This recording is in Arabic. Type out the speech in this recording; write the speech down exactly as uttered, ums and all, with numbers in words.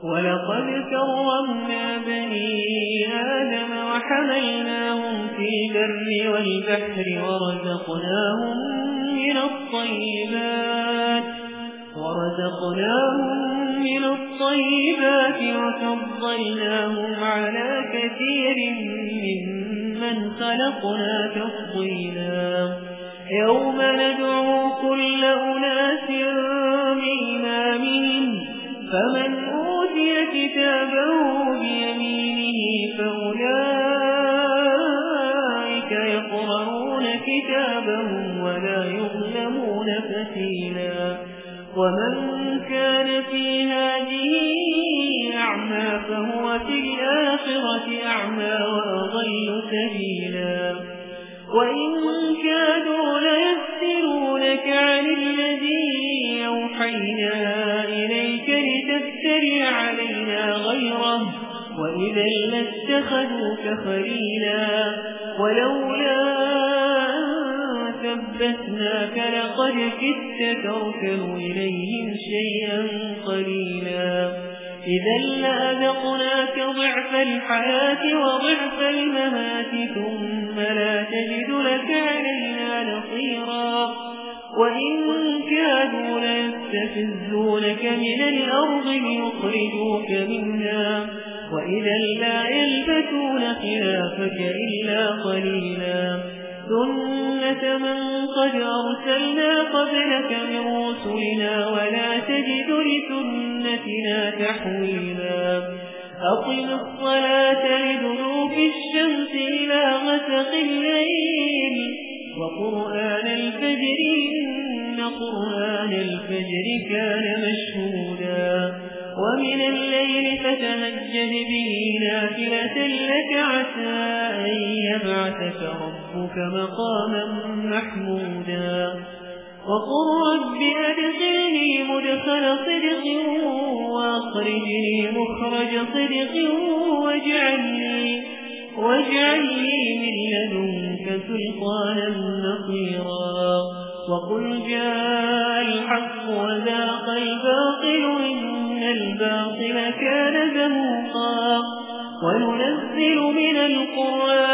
ولقد كرمنا بني آدم وحملناهم في البر والبحر ورزقناهم من الطيبات ورزقناهم من الطيبات وفضلناهم على كثير ممن خلقنا تفضيلا يوم ندعو كل أناس بإمامهم فمن أوتي كتابه بيمينه فأولئك يقرؤون كتابهم ولا يظلمون فتيلا ومن كان في هذه أعمى فهو في الآخرة أعمى وأضل سبيلا وإن كادوا ليفتنونك عن الذي أوحينا إليك لتفتري علينا غيره وإذا لاتخذوك خليلا ولولا ثبتناك لقد كدت تركن إليهم شيئا قليلا إذا لأذقناك ضعف الحياة وضعف الممات ثم لا تجد لك علينا نصيرا وإن كادوا ليستفزونك من الأرض ليخرجوك منها وإذا لا يلبثون خلافك إلا قليلا سنة من قد أرسلنا قبلك من رسلنا ولا تجد لسنتنا تحويلا أقم الصلاة لدلوك الشمس إلى غسق الليل وقرآن الفجر إن قرآن الفجر كان مشهودا ومن الليل فتهجد به نافلة لك عسى أن يبعثك ربك مقاما محمودا وقل رب أدخلني مدخل صدق وأخرجني مخرج صدق واجعلني واجعلني من لدنك سلطانا نصيرا وقل جاء الحق وذاق الباطل إن الباطل كان زهوقا وننزل من القرآن